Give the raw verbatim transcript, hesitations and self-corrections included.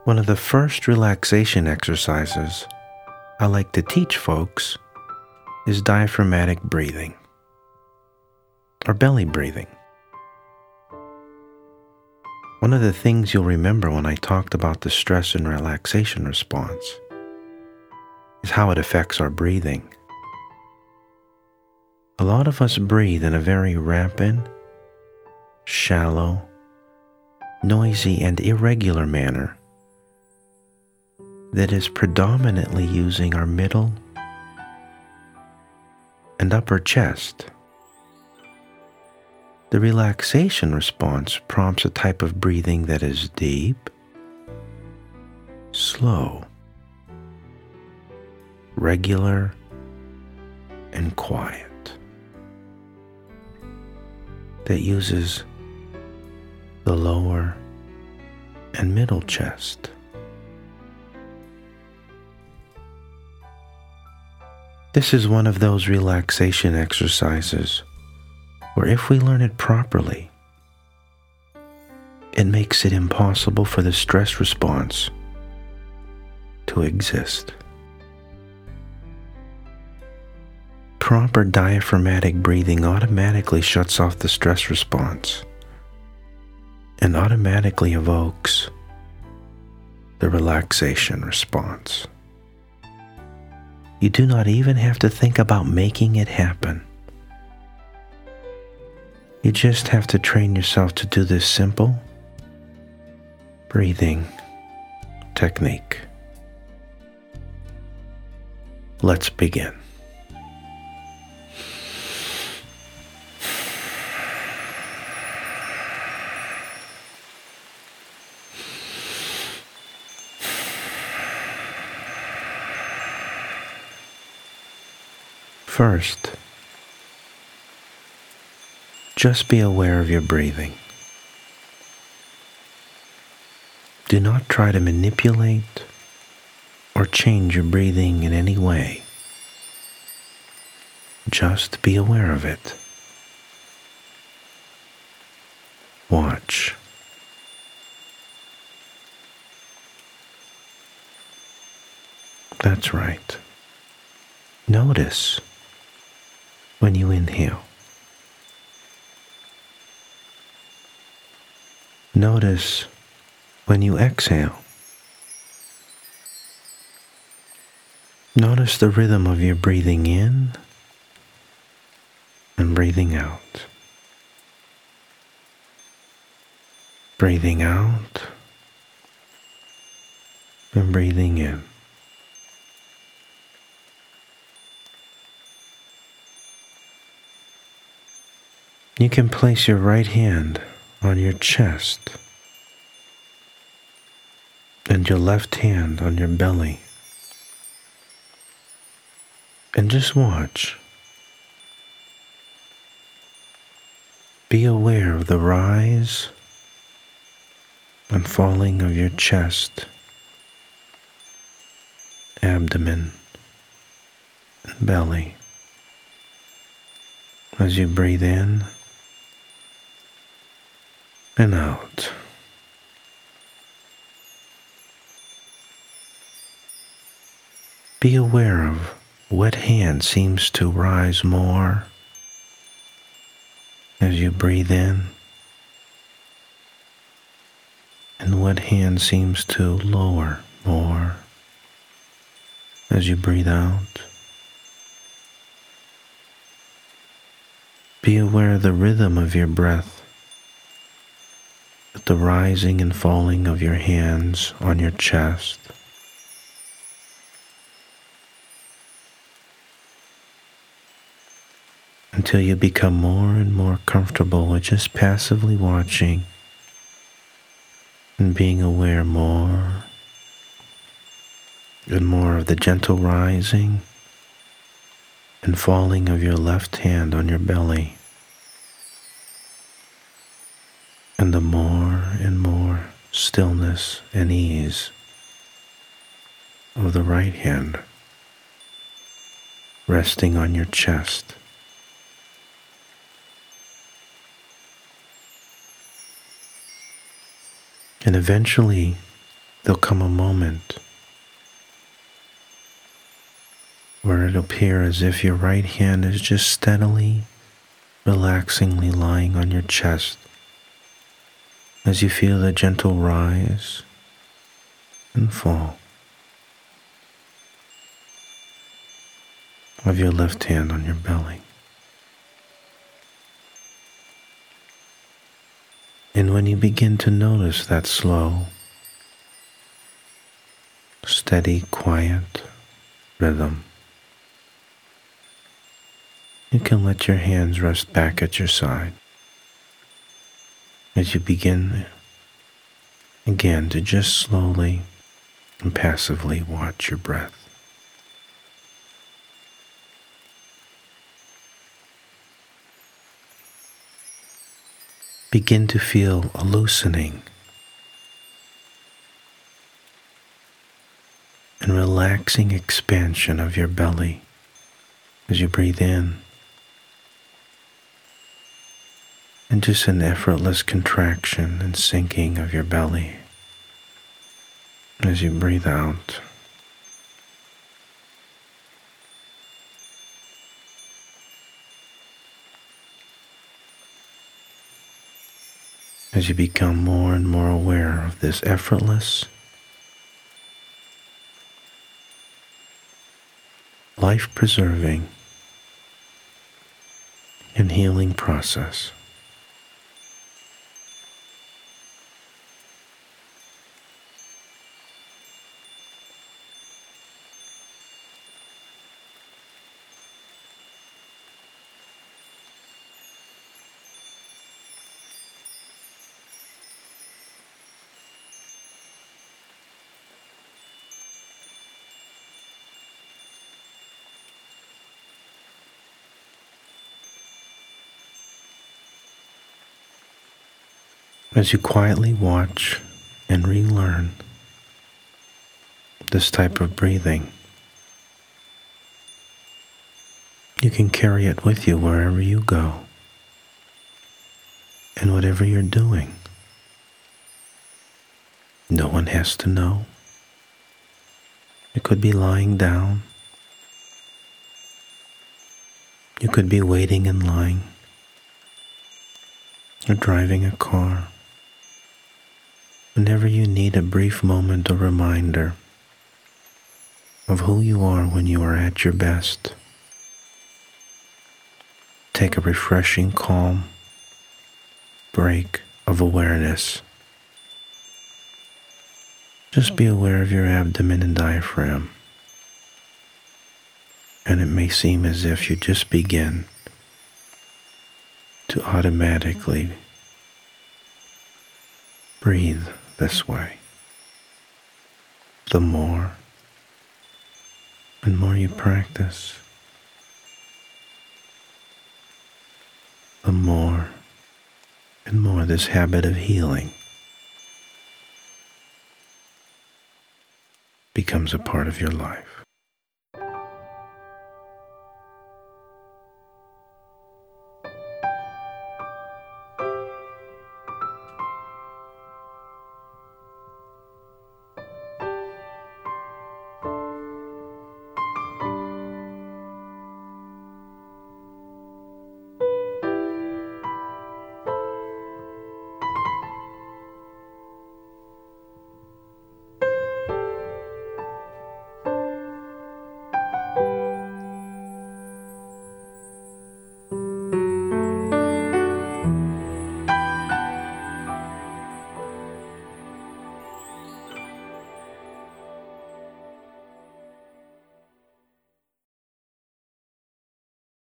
One of the first relaxation exercises I like to teach folks is diaphragmatic breathing, or belly breathing. One of the things you'll remember when I talked about the stress and relaxation response is how it affects our breathing. A lot of us breathe in a very rapid, shallow, noisy, and irregular manner that is predominantly using our middle and upper chest. The relaxation response prompts a type of breathing that is deep, slow, regular, and quiet, that uses the lower and middle chest. This is one of those relaxation exercises where if we learn it properly, it makes it impossible for the stress response to exist. Proper diaphragmatic breathing automatically shuts off the stress response and automatically evokes the relaxation response. You do not even have to think about making it happen. You just have to train yourself to do this simple breathing technique. Let's begin. First, just be aware of your breathing. Do not try to manipulate or change your breathing in any way. Just be aware of it. Watch. That's right. Notice when you inhale. Notice when you exhale. Notice the rhythm of your breathing in and breathing out. Breathing out and breathing in. You can place your right hand on your chest and your left hand on your belly, and just watch. Be aware of the rise and falling of your chest, abdomen, and belly as you breathe in and out. Be aware of what hand seems to rise more as you breathe in, and what hand seems to lower more as you breathe out. Be aware of the rhythm of your breath, with the rising and falling of your hands on your chest. Until you become more and more comfortable with just passively watching and being aware more and more of the gentle rising and falling of your left hand on your belly, and the more and more stillness and ease of the right hand resting on your chest. And eventually, there'll come a moment where it'll appear as if your right hand is just steadily, relaxingly lying on your chest as you feel the gentle rise and fall of your left hand on your belly. And when you begin to notice that slow, steady, quiet rhythm, you can let your hands rest back at your side as you begin again to just slowly and passively watch your breath. Begin to feel a loosening and relaxing expansion of your belly as you breathe in, and just an effortless contraction and sinking of your belly as you breathe out. As you become more and more aware of this effortless, life-preserving and healing process. As you quietly watch and relearn this type of breathing, you can carry it with you wherever you go and whatever you're doing. No one has to know. You could be lying down. You could be waiting in line or driving a car. Whenever you need a brief moment or reminder of who you are when you are at your best, take a refreshing, calm break of awareness. Just be aware of your abdomen and diaphragm, and it may seem as if you just begin to automatically breathe this way. The more and more you practice, the more and more this habit of healing becomes a part of your life.